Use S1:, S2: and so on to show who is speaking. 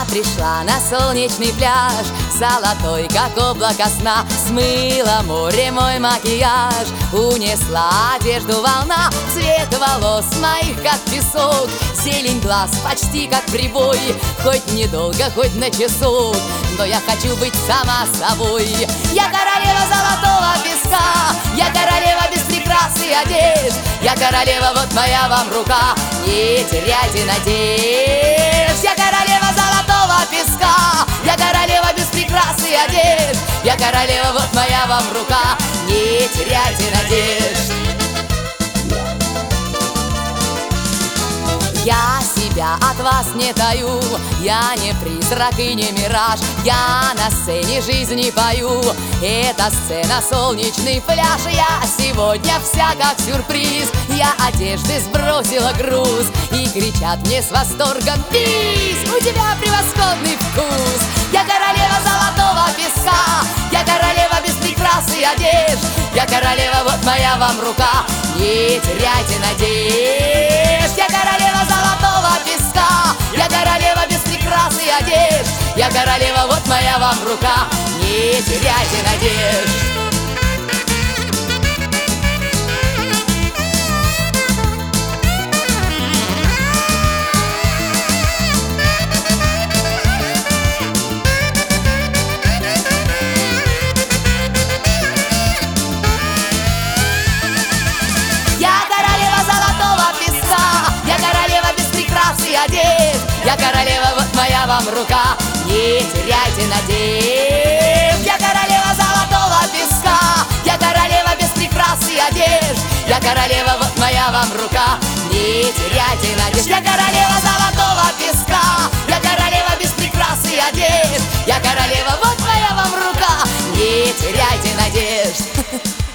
S1: пришла на солнечный пляж, золотой, как облако сна. Смыла море мой макияж, унесла одежду волна. Цвет волос моих, как песок, зелень глаз почти как прибой. Хоть недолго, хоть на часок, но я хочу быть сама собой. Я королева золотого песка, я королева без прикрас и одежд. Я королева, вот моя вам рука, не теряйте надежд. Я королева золотого песка, я королева без прикрас и одежд. Я королева, вот моя вам рука, не теряйте надежд. Я себя от вас не таю, я не призрак и не мираж. Я на сцене жизни пою, эта сцена солнечный пляж. Я сегодня вся как сюрприз, я одежды сбросила груз. И кричат мне с восторгом: бис, у тебя превосходный вкус. Я королева золотого песка, я королева без прикрас и одежд. Я королева, вот моя вам рука, не теряйте надежд. Я королева золотого песка, я королева без прикрас и одежд. Я королева, вот моя вам рука, не теряйте надежд. Я королева, вот моя вам рука, не теряйте надежд. Я королева золотого песка, я королева без прикрас и одежд. Я королева, вот моя вам рука, не теряйте надежд. Я королева золотого песка, я королева без прикрас и одежд. Я королева, вот моя вам рука, не теряйте надежд.